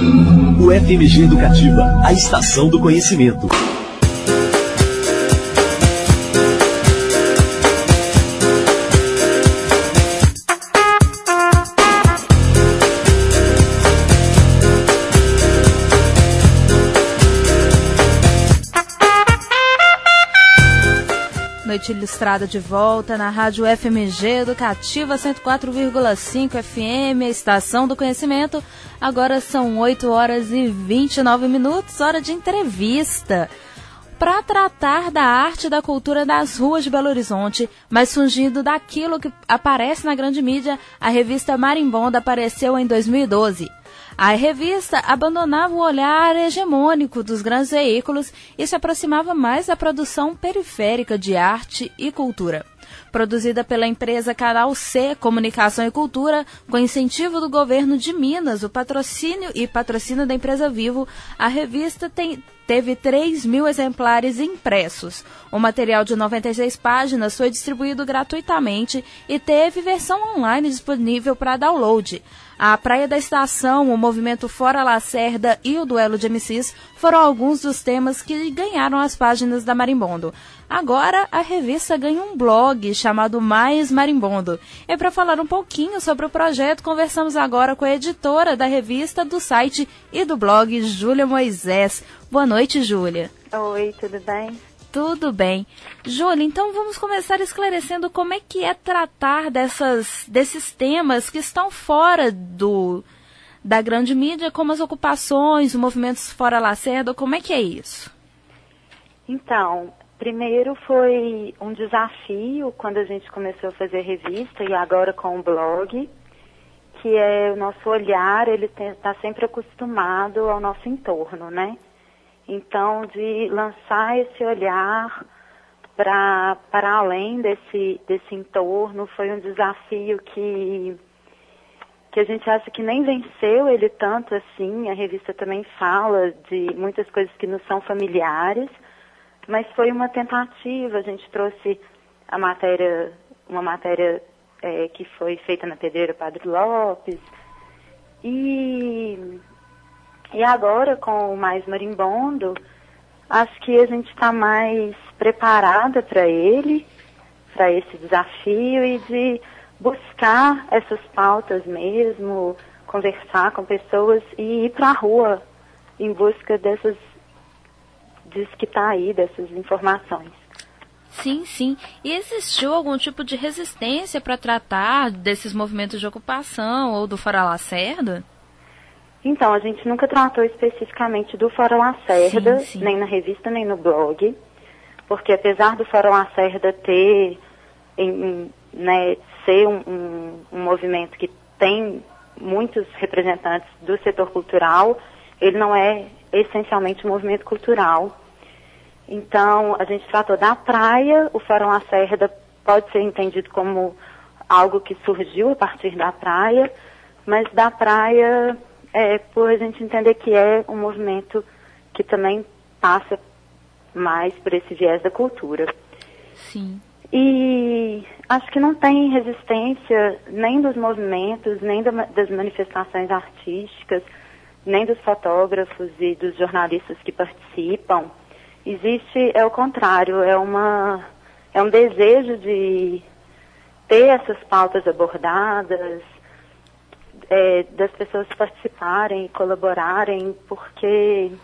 O FMG Educativa, a estação do conhecimento. Noite Ilustrada de volta na Rádio FMG Educativa 104,5 FM, a estação do conhecimento. Agora são 8 horas e 29 minutos, hora de entrevista. Para tratar da arte e da cultura das ruas de Belo Horizonte, mas fugindo daquilo que aparece na grande mídia, a revista Marimbonda apareceu em 2012. A revista abandonava o olhar hegemônico dos grandes veículos e se aproximava mais da produção periférica de arte e cultura. Produzida pela empresa Canal C Comunicação e Cultura, com incentivo do governo de Minas, o patrocínio da empresa Vivo, a revista teve 3.000 exemplares impressos. O material de 96 páginas foi distribuído gratuitamente e teve versão online disponível para download. A Praia da Estação, o movimento Fora Lacerda e o duelo de MCs foram alguns dos temas que ganharam as páginas da Marimbondo. Agora, a revista ganha um blog chamado Mais Marimbondo. E para falar um pouquinho sobre o projeto, conversamos agora com a editora da revista, do site e do blog, Júlia Moisés. Boa noite, Júlia. Oi, tudo bem? Tudo bem. Júlia, então vamos começar esclarecendo como é que é tratar desses temas que estão fora da grande mídia, como as ocupações, os movimentos Fora Lacerda, como é que é isso? Então, primeiro foi um desafio quando a gente começou a fazer revista e agora com o blog, que é o nosso olhar, ele está sempre acostumado ao nosso entorno, né? Então, de lançar esse olhar para além desse entorno foi um desafio que a gente acha que nem venceu ele tanto assim. A revista também fala de muitas coisas que nos são familiares, mas foi uma tentativa. A gente trouxe uma matéria que foi feita na Pedreira Padre Lopes, e agora, com o Mais Marimbondo, acho que a gente está mais preparada para esse desafio e de buscar essas pautas mesmo, conversar com pessoas e ir para a rua em busca dessas informações. Sim, sim. E existiu algum tipo de resistência para tratar desses movimentos de ocupação ou do Fora Lacerda? Então, a gente nunca tratou especificamente do Fora Lacerda, sim. Nem na revista, nem no blog, porque apesar do Fora Lacerda ser um movimento que tem muitos representantes do setor cultural, ele não é essencialmente um movimento cultural. Então, a gente tratou da praia. O Fora Lacerda pode ser entendido como algo que surgiu a partir da praia, mas da praia por a gente entender que é um movimento que também passa mais por esse viés da cultura. Sim. E acho que não tem resistência nem dos movimentos, nem das manifestações artísticas, nem dos fotógrafos e dos jornalistas que participam. Existe, o contrário, é um desejo de ter essas pautas abordadas, das pessoas participarem e colaborarem, porque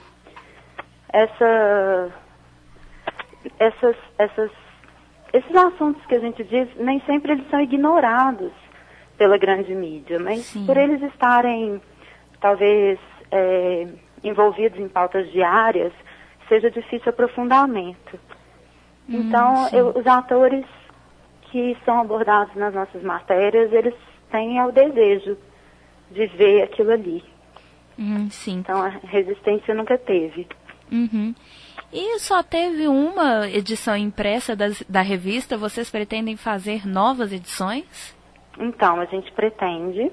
esses assuntos que a gente diz, nem sempre eles são ignorados pela grande mídia, mas Sim. Por eles estarem, talvez, envolvidos em pautas diárias, seja difícil aprofundamento. Então, os atores que são abordados nas nossas matérias, eles têm o desejo de ver aquilo ali. Sim. Então, a resistência nunca teve. Uhum. E só teve uma edição impressa da revista? Vocês pretendem fazer novas edições? Então, a gente pretende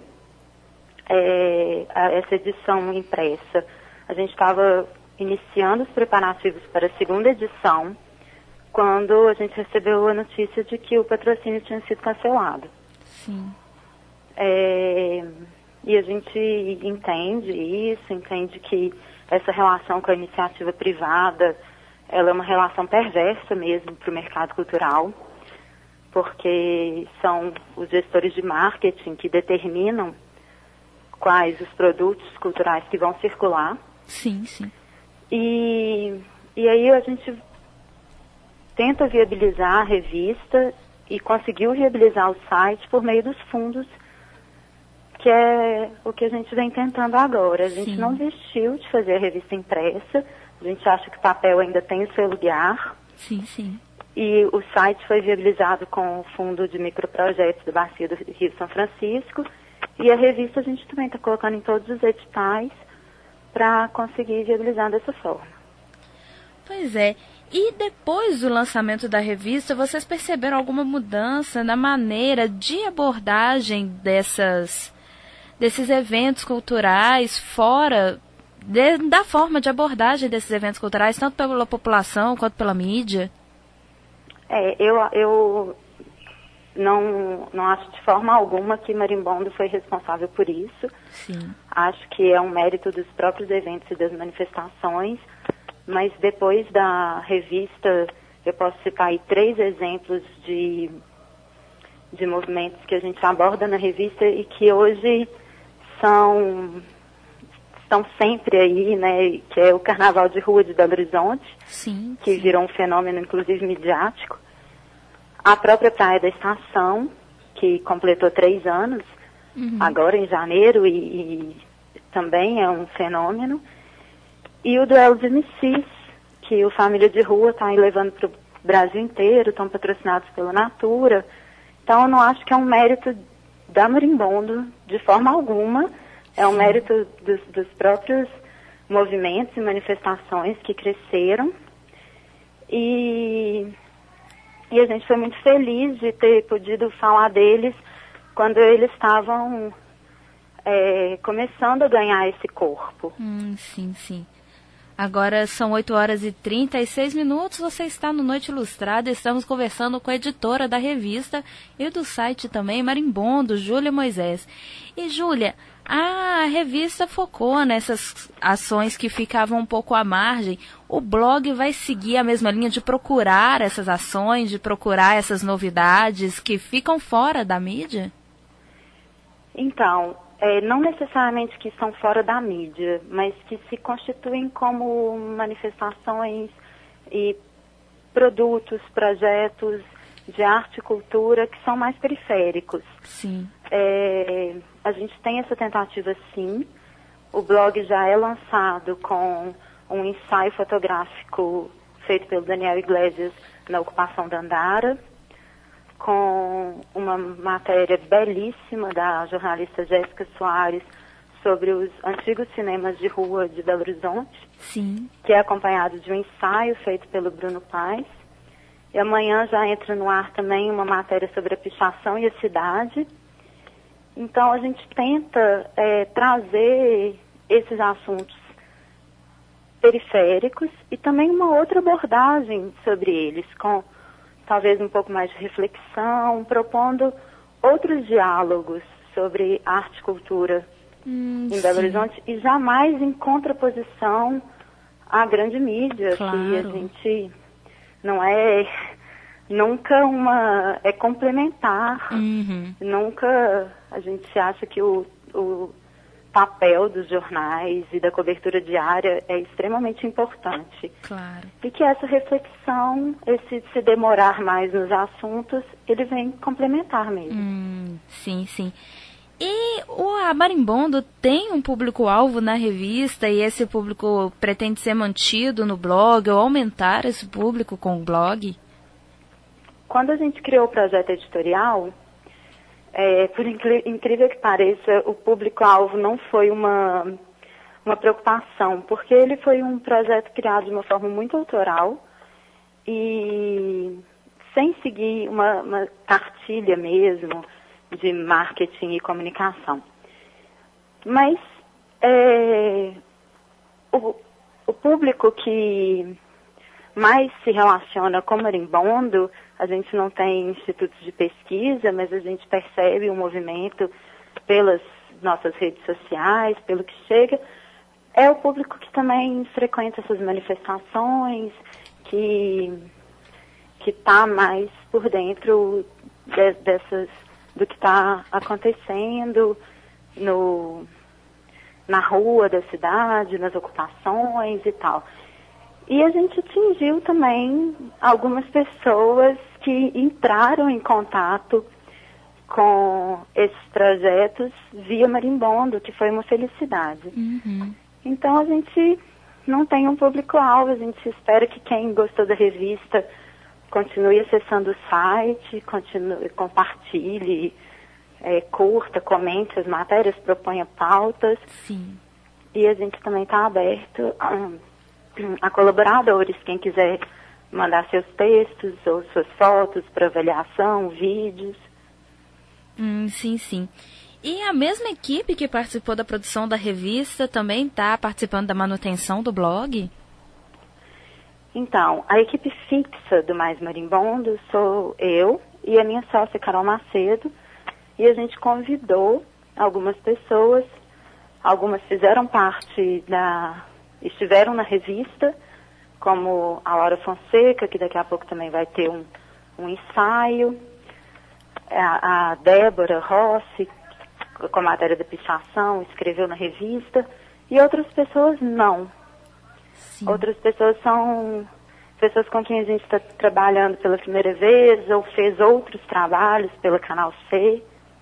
essa edição impressa. A gente estava iniciando os preparativos para a segunda edição, quando a gente recebeu a notícia de que o patrocínio tinha sido cancelado. Sim. E a gente entende isso, entende que essa relação com a iniciativa privada, ela é uma relação perversa mesmo para o mercado cultural, porque são os gestores de marketing que determinam quais os produtos culturais que vão circular. Sim, sim. E aí a gente tenta viabilizar a revista e conseguiu viabilizar o site por meio dos fundos, que é o que a gente vem tentando agora. A gente não desistiu de fazer a revista impressa, a gente acha que o papel ainda tem o seu lugar. Sim, sim. E o site foi viabilizado com o Fundo de Microprojetos da Bacia do Rio São Francisco, e a revista a gente também está colocando em todos os editais para conseguir viabilizar dessa forma. Pois é. E depois do lançamento da revista, vocês perceberam alguma mudança na maneira de abordagem desses eventos culturais, fora da forma de abordagem desses eventos culturais, tanto pela população quanto pela mídia? Eu não acho de forma alguma que Marimbondo foi responsável por isso. Sim. Acho que é um mérito dos próprios eventos e das manifestações, mas depois da revista eu posso citar aí 3 exemplos de movimentos que a gente aborda na revista e que hoje estão sempre aí, né, que é o Carnaval de Rua de Belo Horizonte, sim, que virou um fenômeno, inclusive, midiático. A própria Praia da Estação, que completou 3 anos, agora em janeiro, e também é um fenômeno. E o Duelo de MCs, que o Família de Rua está levando para o Brasil inteiro, estão patrocinados pela Natura. Então, eu não acho que é um mérito da Marimbondo, de forma alguma. É um mérito dos próprios movimentos e manifestações que cresceram. E a gente foi muito feliz de ter podido falar deles quando eles estavam começando a ganhar esse corpo. Sim, sim. Agora são 8h36, você está no Noite Ilustrada, estamos conversando com a editora da revista e do site também, Marimbondo, Júlia Moisés. E Júlia, a revista focou nessas ações que ficavam um pouco à margem. O blog vai seguir a mesma linha de procurar essas ações, de procurar essas novidades que ficam fora da mídia? Então, não necessariamente que estão fora da mídia, mas que se constituem como manifestações e produtos, projetos de arte e cultura que são mais periféricos. Sim. A gente tem essa tentativa, sim. O blog já é lançado com um ensaio fotográfico feito pelo Daniel Iglesias na ocupação da Andara, com uma matéria belíssima da jornalista Jéssica Soares sobre os antigos cinemas de rua de Belo Horizonte, sim, que é acompanhado de um ensaio feito pelo Bruno Paes. E amanhã já entra no ar também uma matéria sobre a pichação e a cidade. Então a gente tenta trazer esses assuntos periféricos e também uma outra abordagem sobre eles, com talvez um pouco mais de reflexão, propondo outros diálogos sobre arte e cultura em Belo Horizonte e jamais em contraposição à grande mídia, claro, que a gente não nunca é complementar, nunca a gente acha que o papel dos jornais e da cobertura diária é extremamente importante. Claro. E que essa reflexão, esse se demorar mais nos assuntos, ele vem complementar mesmo. Sim, sim. E a Marimbondo tem um público-alvo na revista e esse público pretende ser mantido no blog ou aumentar esse público com o blog? Quando a gente criou o projeto editorial, por incrível que pareça, o público-alvo não foi uma preocupação, porque ele foi um projeto criado de uma forma muito autoral e sem seguir uma cartilha mesmo de marketing e comunicação. Mas o público que mais se relaciona com Marimbondo, a gente não tem institutos de pesquisa, mas a gente percebe o movimento pelas nossas redes sociais, pelo que chega, é o público que também frequenta essas manifestações, que está mais por dentro do que está acontecendo na rua da cidade, nas ocupações e tal. E a gente atingiu também algumas pessoas que entraram em contato com esses projetos via Marimbondo, que foi uma felicidade. Uhum. Então a gente não tem um público-alvo, a gente espera que quem gostou da revista continue acessando o site, compartilhe, curta, comente as matérias, proponha pautas. Sim. E a gente também está aberto a colaboradores, quem quiser mandar seus textos ou suas fotos para avaliação, vídeos. Sim, sim. E a mesma equipe que participou da produção da revista também está participando da manutenção do blog? Então, a equipe fixa do Mais Marimbondo sou eu e a minha sócia Carol Macedo, e a gente convidou algumas pessoas, algumas fizeram parte estiveram na revista, como a Laura Fonseca, que daqui a pouco também vai ter um ensaio, a Débora Rossi, com a matéria da pichação, escreveu na revista, e outras pessoas não. Sim. Outras pessoas são pessoas com quem a gente está trabalhando pela primeira vez, ou fez outros trabalhos pelo Canal C.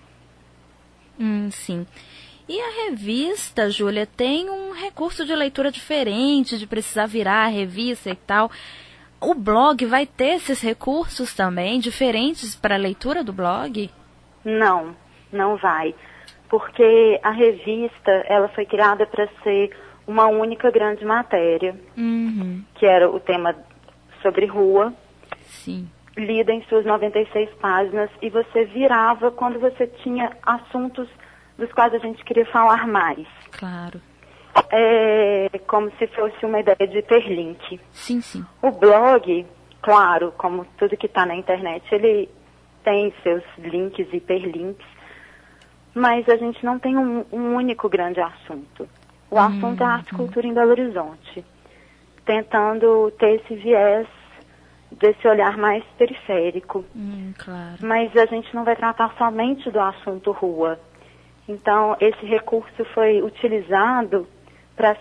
Sim. E a revista, Júlia, tem um recurso de leitura diferente, de precisar virar a revista e tal. O blog vai ter esses recursos também, diferentes para a leitura do blog? Não, não vai. Porque a revista, ela foi criada para ser uma única grande matéria, que era o tema sobre rua, Sim. lida em suas 96 páginas, e você virava quando você tinha assuntos dos quais a gente queria falar mais. Claro. É como se fosse uma ideia de hiperlink. Sim, sim. O blog, claro, como tudo que está na internet, ele tem seus links e hiperlinks, mas a gente não tem um único grande assunto. O assunto é a arte e cultura em Belo Horizonte, tentando ter esse viés desse olhar mais periférico. Claro. Mas a gente não vai tratar somente do assunto rua. Então, esse recurso foi utilizado para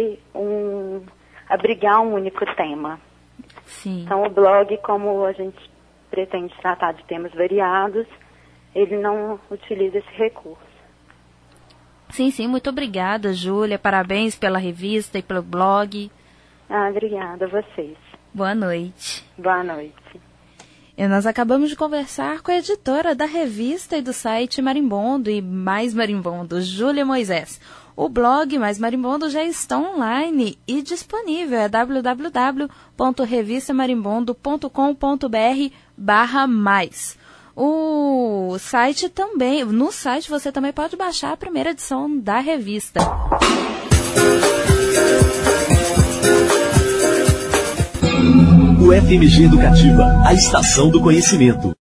abrigar um único tema. Sim. Então, o blog, como a gente pretende tratar de temas variados, ele não utiliza esse recurso. Sim, sim. Muito obrigada, Júlia. Parabéns pela revista e pelo blog. Obrigada a vocês. Boa noite. Boa noite. E nós acabamos de conversar com a editora da revista e do site Marimbondo e Mais Marimbondo, Júlia Moisés. O blog Mais Marimbondo já está online e disponível. É www.revistamarimbondo.com.br/mais. O site também, no site você também pode baixar a primeira edição da revista. O FMG Educativa, a estação do conhecimento.